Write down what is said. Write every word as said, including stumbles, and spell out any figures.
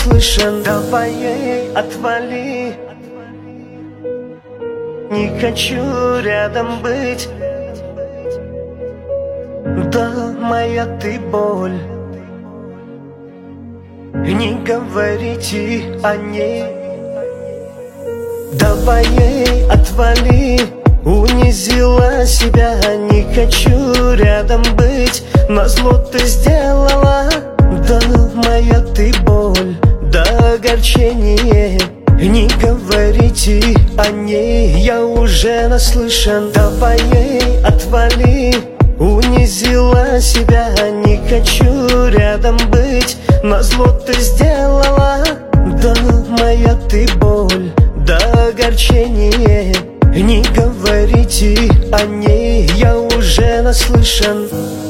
слышен. Давай ей отвали, не хочу рядом быть. Да, моя ты боль, не говорите о ней. Давай ей отвали, унизила себя, не хочу рядом быть. Назло ты сделала, да, моя ты боль, да, огорчение. Не говорите о ней, я уже наслышан. Давай ей отвали, унизила себя, не хочу рядом быть. Назло ты сделала, да, моя ты боль, да, огорчение. Не говорите о ней, я уже наслышан.